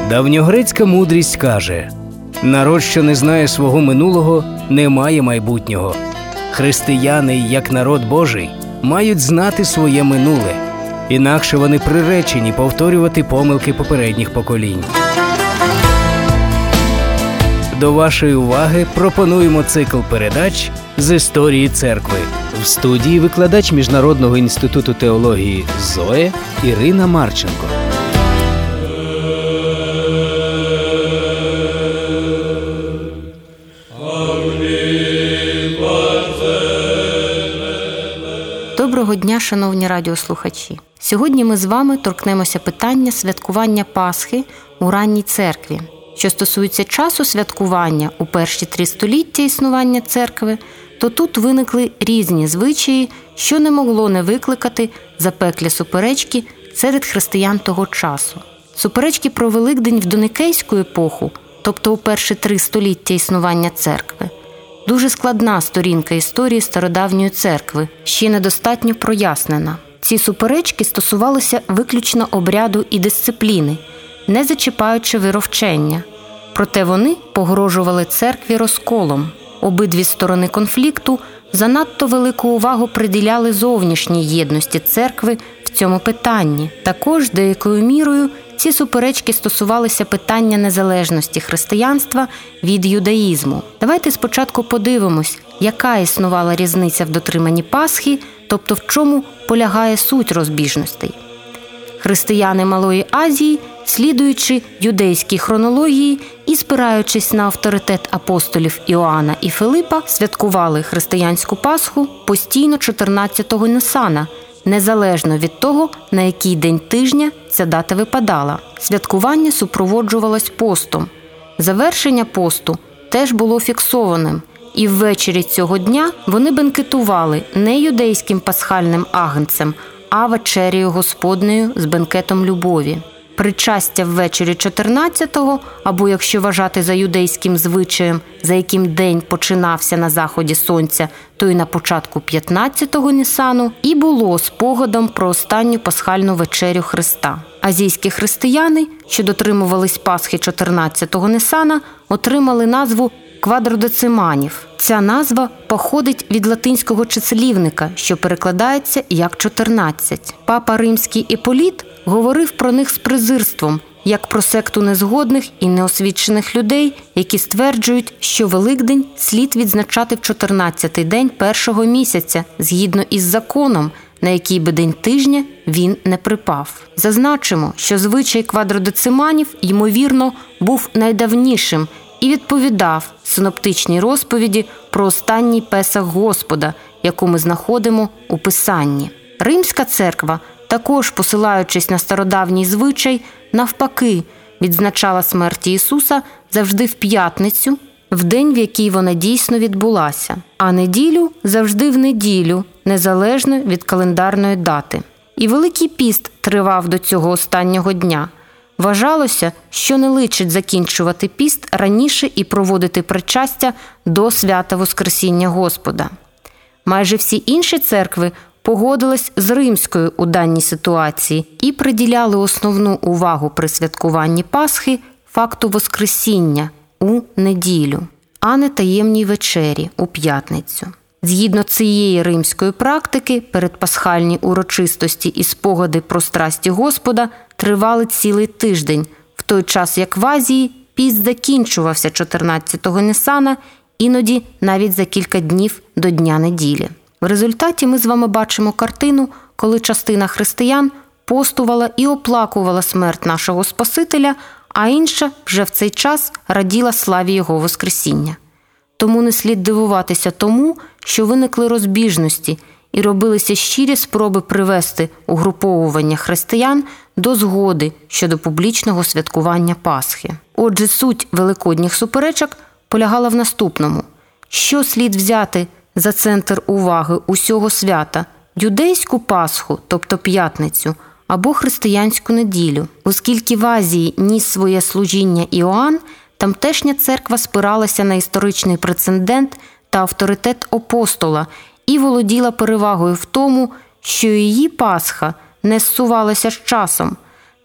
Давньогрецька мудрість каже: народ, що не знає свого минулого, не має майбутнього. Християни, як народ Божий, мають знати своє минуле, інакше вони приречені повторювати помилки попередніх поколінь. До вашої уваги пропонуємо цикл передач з історії церкви. В студії викладач Міжнародного інституту теології ЗОЕ Ірина Марченко. Доброго дня, шановні радіослухачі! Сьогодні ми з вами торкнемося питання святкування Пасхи у ранній церкві. Що стосується часу святкування у перші 3 століття існування церкви, то тут виникли різні звичаї, що не могло не викликати запеклі суперечки серед християн того часу. Суперечки про Великдень в доникейську епоху, тобто у перші 3 століття існування церкви, дуже складна сторінка історії стародавньої церкви, ще недостатньо прояснена. Ці суперечки стосувалися виключно обряду і дисципліни, не зачіпаючи віровчення. Проте вони погрожували церкві розколом. Обидві сторони конфлікту занадто велику увагу приділяли зовнішній єдності церкви в цьому питанні. Також деякою мірою ці суперечки стосувалися питання незалежності християнства від юдаїзму. Давайте спочатку подивимось, яка існувала різниця в дотриманні Пасхи, тобто в чому полягає суть розбіжностей. Християни Малої Азії, слідуючи юдейській хронології і спираючись на авторитет апостолів Іоанна і Филипа, святкували християнську Пасху постійно 14-го Нісана, незалежно від того, на який день тижня ця дата випадала. Святкування супроводжувалось постом. Завершення посту теж було фіксованим, і ввечері цього дня вони бенкетували не юдейським пасхальним агнцем, а вечерею Господнею з бенкетом любові. Причастя ввечері 14-го, або, якщо вважати за юдейським звичаєм, за яким день починався на заході сонця, то й на початку 15-го Нісану, і було спогадом про останню пасхальну вечерю Христа. Азійські християни, що дотримувались Пасхи 14-го Нісана, отримали назву квадродециманів. Ця назва походить від латинського числівника, що перекладається як 14. Папа Римський Іполіт говорив про них з презирством, як про секту незгодних і неосвічених людей, які стверджують, що Великдень слід відзначати в 14-й день першого місяця, згідно із законом, на який би день тижня він не припав. Зазначимо, що звичай квадродециманів, ймовірно, був найдавнішим і відповідав синоптичній розповіді про останній Песах Господа, яку ми знаходимо у Писанні. Римська церква, також посилаючись на стародавній звичай, навпаки, відзначала смерті Ісуса завжди в п'ятницю, в день, в який вона дійсно відбулася, а неділю завжди в неділю, незалежно від календарної дати. І Великий піст тривав до цього останнього дня. Вважалося, що не личить закінчувати піст раніше і проводити причастя до свята Воскресіння Господа. Майже всі інші церкви погодились з римською у даній ситуації і приділяли основну увагу при святкуванні Пасхи факту Воскресіння у неділю, а не таємній вечері у п'ятницю. Згідно цієї римської практики, передпасхальні урочистості і спогади про страсті Господа тривали цілий тиждень, в той час як в Азії піст закінчувався 14-го Нісана, іноді навіть за кілька днів до Дня неділі. В результаті ми з вами бачимо картину, коли частина християн постувала і оплакувала смерть нашого Спасителя, а інша вже в цей час раділа славі Його Воскресіння. Тому не слід дивуватися тому, що виникли розбіжності і робилися щирі спроби привести угруповування християн до згоди щодо публічного святкування Пасхи. Отже, суть великодніх суперечок полягала в наступному. Що слід взяти за центр уваги усього свята – юдейську Пасху, тобто п'ятницю, або християнську неділю? Оскільки в Азії ніс своє служіння Іоанн, тамтешня церква спиралася на історичний прецедент та авторитет апостола і володіла перевагою в тому, що її Пасха не зсувалася з часом.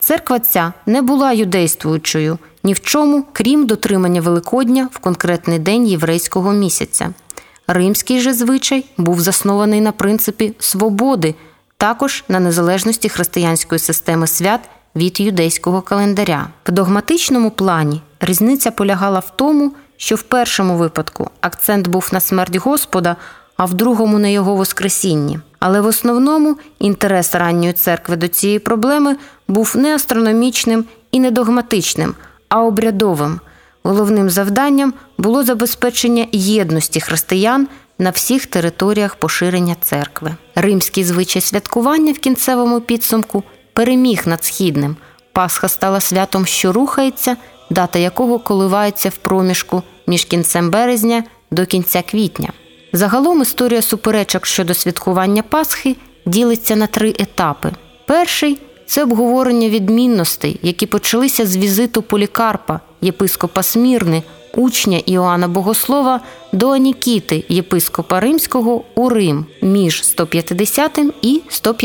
Церква ця не була юдействуючою ні в чому, крім дотримання Великодня в конкретний день єврейського місяця. Римський же звичай був заснований на принципі свободи, також на незалежності християнської системи свят від юдейського календаря. В догматичному плані різниця полягала в тому, що в першому випадку акцент був на смерть Господа, а в другому – на його воскресінні. Але в основному інтерес ранньої церкви до цієї проблеми був не астрономічним і не догматичним, а обрядовим. Головним завданням було забезпечення єдності християн на всіх територіях поширення церкви. Римський звичай святкування в кінцевому підсумку переміг над східним. Пасха стала святом, що рухається, дата якого коливається в проміжку між кінцем березня до кінця квітня. Загалом історія суперечок щодо святкування Пасхи ділиться на 3 етапи. Перший – це обговорення відмінностей, які почалися з візиту Полікарпа, єпископа Смірни, учня Іоанна Богослова, до Анікіти, єпископа Римського, у Рим між 150 і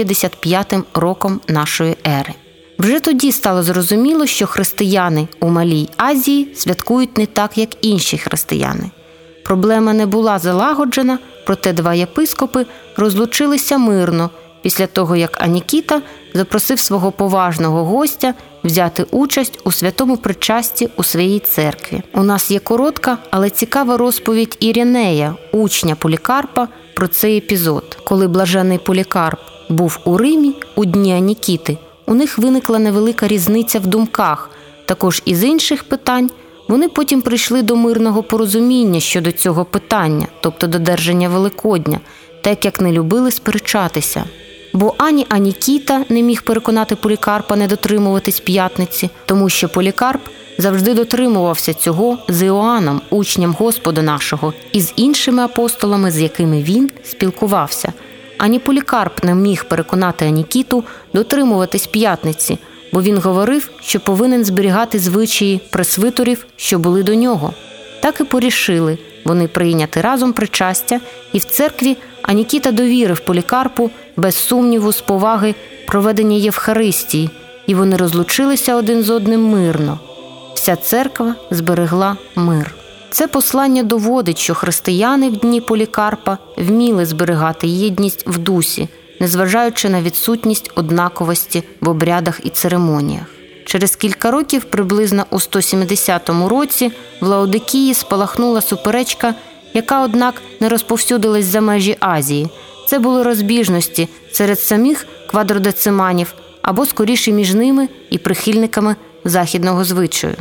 155 роком нашої ери. Вже тоді стало зрозуміло, що християни у Малій Азії святкують не так, як інші християни. Проблема не була залагоджена, проте 2 єпископи розлучилися мирно після того, як Анікіта запросив свого поважного гостя взяти участь у святому причасті у своїй церкві. У нас є коротка, але цікава розповідь Іринея, учня Полікарпа, про цей епізод. Коли блаженний Полікарп був у Римі у дні Анікіти, у них виникла невелика різниця в думках. Також із інших питань вони потім прийшли до мирного порозуміння щодо цього питання, тобто додержання Великодня, так як не любили сперечатися. Бо ані Анікіта не міг переконати Полікарпа не дотримуватись п'ятниці, тому що Полікарп завжди дотримувався цього з Іоанном, учнем Господа нашого, і з іншими апостолами, з якими він спілкувався. Ані Полікарп не міг переконати Анікіту дотримуватись п'ятниці, бо він говорив, що повинен зберігати звичаї пресвитерів, що були до нього. Так і порішили вони прийняти разом причастя, і в церкві Анікіта довірив Полікарпу без сумніву з поваги проведення Євхаристії, і вони розлучилися один з одним мирно. Вся церква зберегла мир. Це послання доводить, що християни в дні Полікарпа вміли зберігати єдність в дусі, незважаючи на відсутність однаковості в обрядах і церемоніях. Через кілька років, приблизно у 170 році, в Лаодикії спалахнула суперечка, яка, однак, не розповсюдилась за межі Азії. Це були розбіжності серед самих квадродециманів або, скоріше, між ними і прихильниками західного звичаю.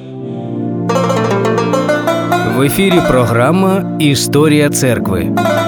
В ефірі програма «Історія церкви».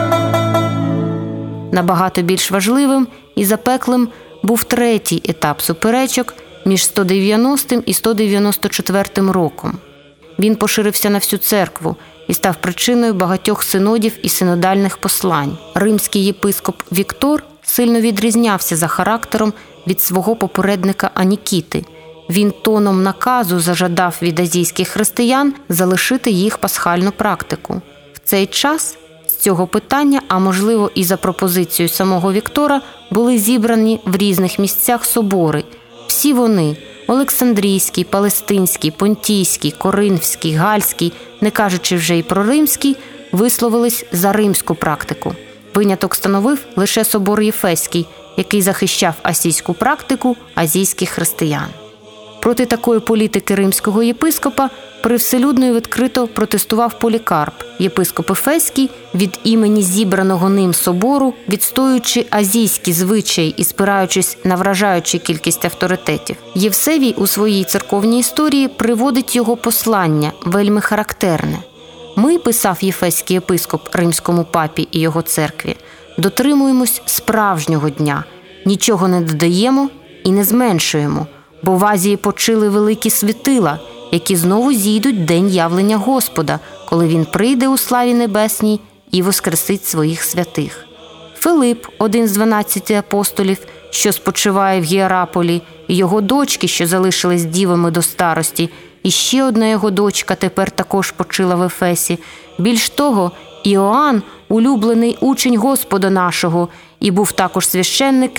Набагато більш важливим і запеклим був третій етап суперечок між 190 і 194 роком. Він поширився на всю церкву і став причиною багатьох синодів і синодальних послань. Римський єпископ Віктор сильно відрізнявся за характером від свого попередника Анікіти. Він тоном наказу зажадав від азійських християн залишити їх пасхальну практику. В цей час з цього питання, а можливо і за пропозицією самого Віктора, були зібрані в різних місцях собори. Всі вони – Олександрійський, Палестинський, Понтійський, Коринфський, Гальський, не кажучи вже й про Римський, висловились за римську практику. Виняток становив лише собор Єфеський, який захищав асійську практику азійських християн. Проти такої політики римського єпископа привселюдно і відкрито протестував Полікарп, єпископ Ефеський, від імені зібраного ним собору, відстоюючи азійські звичаї і спираючись на вражаючу кількість авторитетів. Євсевій у своїй церковній історії приводить його послання, вельми характерне. «Ми, – писав єфеський єпископ римському папі і його церкві, – дотримуємось справжнього дня, нічого не додаємо і не зменшуємо, бо в Азії почили великі світила, які знову зійдуть день явлення Господа, коли він прийде у славі небесній і воскресить своїх святих. Филип, один з 12 апостолів, що спочиває в Гіераполі, і його дочки, що залишились дівами до старості, і ще одна його дочка тепер також почила в Ефесі. Більш того, Іоанн, улюблений учень Господа нашого, і був також священником,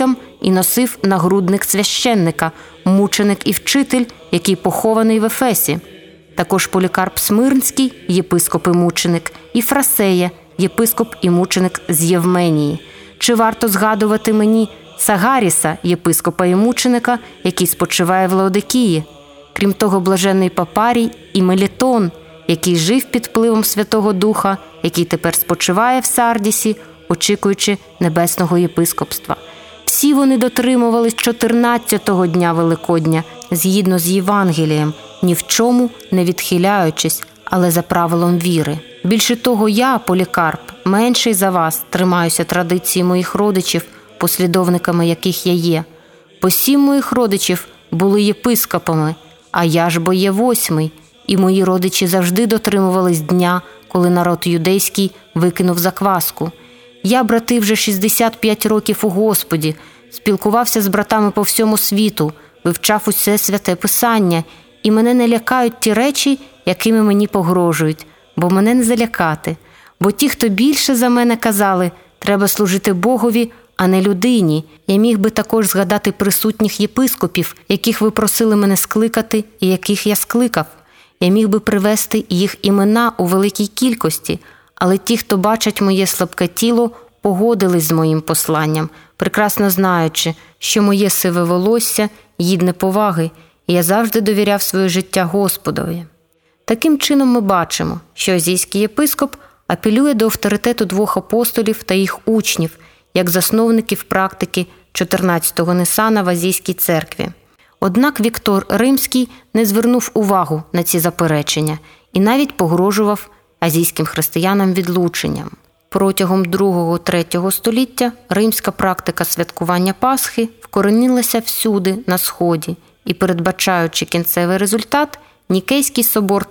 і носив нагрудник священника, мученик і вчитель, який похований в Ефесі. Також Полікарп Смирнський, єпископ і мученик, і Фрасея, єпископ і мученик з Євменії. Чи варто згадувати мені Сагаріса, єпископа і мученика, який спочиває в Лаодикії? Крім того, блаженний Папарій і Мелітон, який жив під впливом Святого Духа, який тепер спочиває в Сардісі, очікуючи небесного єпископства. Всі вони дотримувались 14-го дня Великодня, згідно з Євангелієм, ні в чому не відхиляючись, але за правилом віри. Більше того, я, Полікарп, менший за вас, тримаюся традиції моїх родичів, послідовниками яких я є. Бо 7 моїх родичів були єпископами, а я ж бо є 8-й, і мої родичі завжди дотримувались дня, коли народ юдейський викинув закваску. Я, брати, вже 65 років у Господі, спілкувався з братами по всьому світу, вивчав усе святе Писання, і мене не лякають ті речі, якими мені погрожують, бо мене не залякати. Бо ті, хто більше за мене казали, треба служити Богові, а не людині. Я міг би також згадати присутніх єпископів, яких ви просили мене скликати і яких я скликав. Я міг би привести їх імена у великій кількості, але ті, хто бачать моє слабке тіло, погодились з моїм посланням, прекрасно знаючи, що моє сиве волосся гідне поваги, і я завжди довіряв своє життя Господові. Таким чином ми бачимо, що азійський єпископ апелює до авторитету 2 апостолів та їх учнів, як засновників практики 14-го Нисана в Азійській церкві. Однак Віктор Римський не звернув увагу на ці заперечення і навіть погрожував азійським християнам відлученням. Протягом 2-3 століття римська практика святкування Пасхи вкоренилася всюди на Сході і, передбачаючи кінцевий результат, Нікейський собор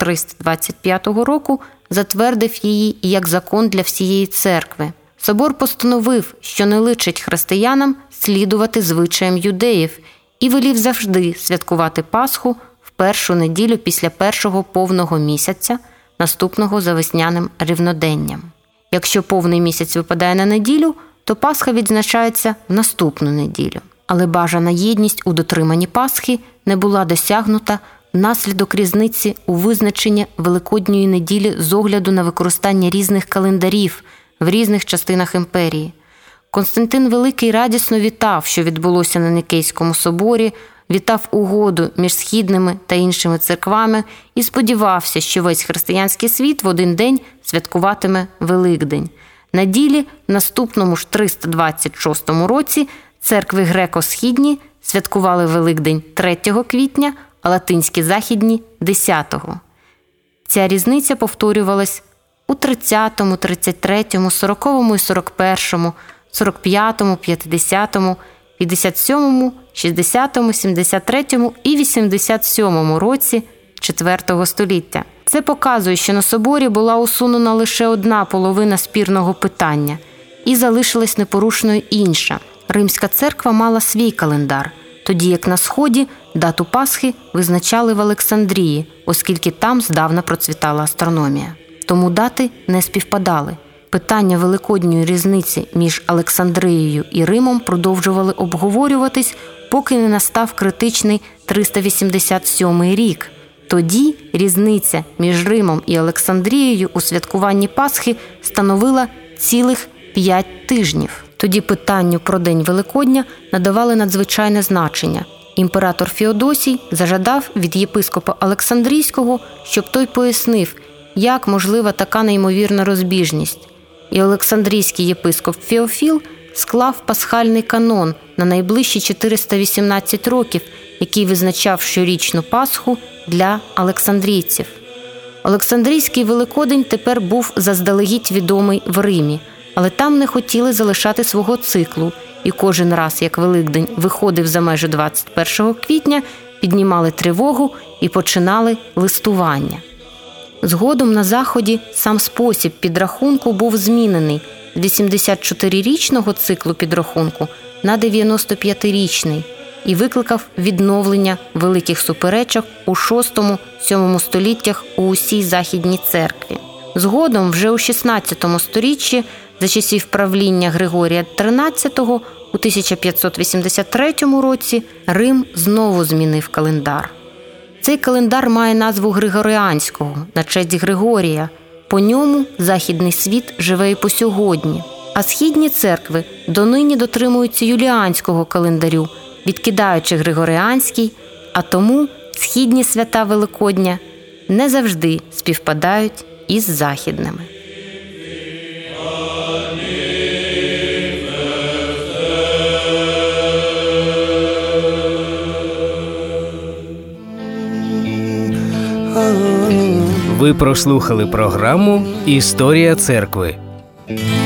325 року затвердив її як закон для всієї церкви. Собор постановив, що не личить християнам слідувати звичаям юдеїв і велів завжди святкувати Пасху в першу неділю після першого повного місяця, наступного за весняним рівноденням. Якщо повний місяць випадає на неділю, то Пасха відзначається в наступну неділю. Але бажана єдність у дотриманні Пасхи не була досягнута внаслідок різниці у визначенні Великодньої неділі з огляду на використання різних календарів в різних частинах імперії. Константин Великий радісно вітав, що відбулося на Нікейському соборі, вітав угоду між східними та іншими церквами і сподівався, що весь християнський світ в один день святкуватиме Великдень. На ділі, в наступному ж 326 році, церкви греко-східні святкували Великдень 3 квітня, а латинські західні – 10-го. Ця різниця повторювалась у 30-му, 33-му, 40-му і 41-му, 45-му, 50-му, 57-му, 60-му, 73-му і 87-му році IV століття. Це показує, що на соборі була усунена лише одна половина спірного питання і залишилась непорушною інша. Римська церква мала свій календар, тоді як на Сході дату Пасхи визначали в Олександрії, оскільки там здавна процвітала астрономія. Тому дати не співпадали. Питання великодньої різниці між Олександрією і Римом продовжували обговорюватись, поки не настав критичний 387 рік. Тоді різниця між Римом і Олександрією у святкуванні Пасхи становила цілих 5 тижнів. Тоді питанню про День Великодня надавали надзвичайне значення. Імператор Феодосій зажадав від єпископа Олександрійського, щоб той пояснив, як можлива така неймовірна розбіжність. І Олександрійський єпископ Феофіл склав пасхальний канон на найближчі 418 років, який визначав щорічну Пасху для олександрійців. Олександрійський Великодень тепер був заздалегідь відомий в Римі, але там не хотіли залишати свого циклу, і кожен раз, як Великдень виходив за межі 21 квітня, піднімали тривогу і починали листування. Згодом на Заході сам спосіб підрахунку був змінений з 84-річного циклу підрахунку на 95-річний і викликав відновлення великих суперечок у VI-VII століттях у усій Західній церкві. Згодом, вже у XVI сторіччі, За часів правління Григорія XIII у 1583 році Рим знову змінив календар. Цей календар має назву Григоріанського на честь Григорія. По ньому західний світ живе і по сьогодні. А східні церкви донині дотримуються юліанського календарю, відкидаючи Григоріанський, а тому східні свята Великодня не завжди співпадають із західними. Ви прослухали програму «Історія церкви».